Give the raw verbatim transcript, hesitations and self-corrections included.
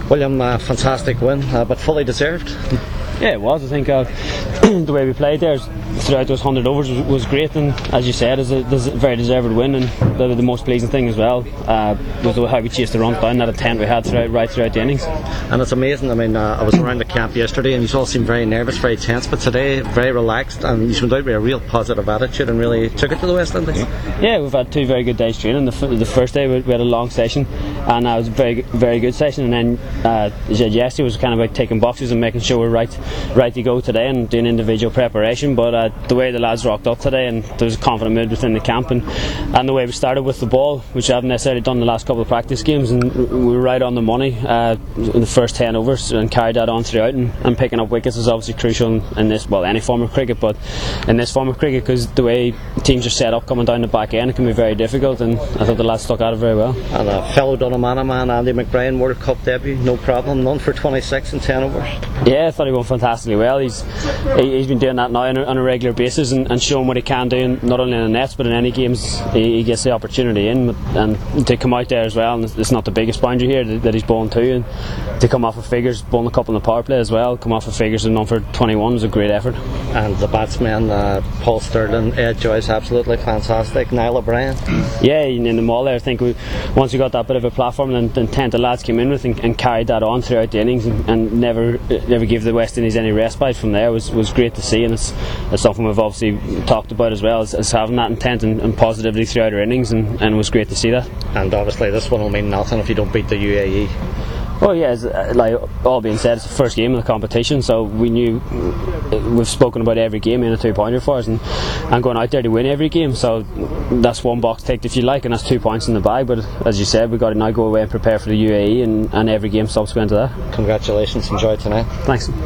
William, uh, fantastic win, uh, but fully deserved. Yeah, it was. I think uh, the way we played there throughout those hundred overs was, was great, and as you said, it's a, it's a very deserved win. And the, the most pleasing thing as well uh, was how we chased the runs down, that attempt we had throughout, right throughout the innings. And it's amazing. I mean, uh, I was around the camp yesterday, and you all seemed very nervous, very tense, but today very relaxed, and you went out with a real positive attitude and really took it to the West Indies. Yeah, we've had two very good days training. The, f- the first day we, we had a long session, and uh, it was a very very good session. And then uh, yesterday was kind of about taking boxes and making sure we're right. right to go today and doing individual preparation, but uh, the way the lads rocked up today, and there was a confident mood within the camp, and, and the way we started with the ball, which I haven't necessarily done the last couple of practice games, and we were right on the money uh, in the first ten overs and carried that on throughout, and, and picking up wickets is obviously crucial in, in this, well, any form of cricket, but in this form of cricket, because the way teams are set up coming down the back end, it can be very difficult, and I thought the lads stuck at it very well. And a fellow Dunnamana man, Andy McBrien, World Cup debut, no problem, none for twenty-six in ten overs. Yeah, I thought he went fantastically well. He's he, he's been doing that now on a, on a regular basis, and, and showing what he can do, in, not only in the nets but in any games he, he gets the opportunity in, and to come out there as well, and it's not the biggest boundary here that, that he's bowling to, and to come off of figures, bowling a couple in the power play as well, come off of figures and on for twenty-one was a great effort. And the batsmen, uh, Paul Stirling, Ed Joyce, absolutely fantastic. Niall O'Brien. Yeah, in the mall there, I think we, once we got that bit of a platform, then, then ten the lads came in with and, and carried that on throughout the innings, and, and never never gave the West Indies any respite from there. was was great to see, and it's, it's something we've obviously talked about as well, as, as having that intent and, and positivity throughout our innings, and, and it was great to see that. And obviously this one will mean nothing if you don't beat the U A E. Well, yeah, it's, uh, like all being said, it's the first game of the competition, so we knew uh, we've spoken about every game in a two-pointer for us, and, and going out there to win every game. So that's one box ticked if you like, and that's two points in the bag. But as you said, we've got to now go away and prepare for the U A E and, and every game subsequent to that. Congratulations, enjoy tonight. Thanks.